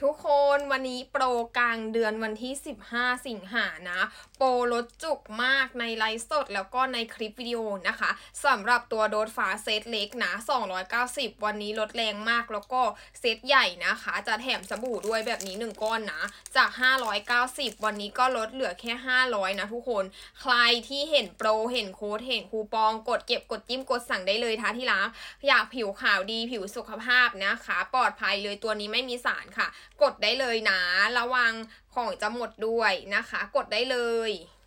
ทุกคนวันนี้โปรกลางเดือนวันที่15สิงหานะโปรลดจุกมากในไลฟ์สดแล้วก็ในคลิปวิดีโอนะคะสำหรับตัวโดสฟ้าเซตเล็กนะ290วันนี้ลดแรงมากแล้วก็เซตใหญ่นะคะจะแถมสบู่ด้วยแบบนี้1ก้อนนะจาก590วันนี้ก็ลดเหลือแค่500นะทุกคนใครที่เห็นโปรเห็นโค้ดเห็นคูปองกดเก็บกดจิ้มกดสั่งได้เลยท่าที่รักอยากผิวขาวดีผิวสุขภาพนะคะปลอดภัยเลยตัวนี้ไม่มีสารค่ะกดได้เลยนะระวังของจะหมดด้วยนะคะกดได้เลย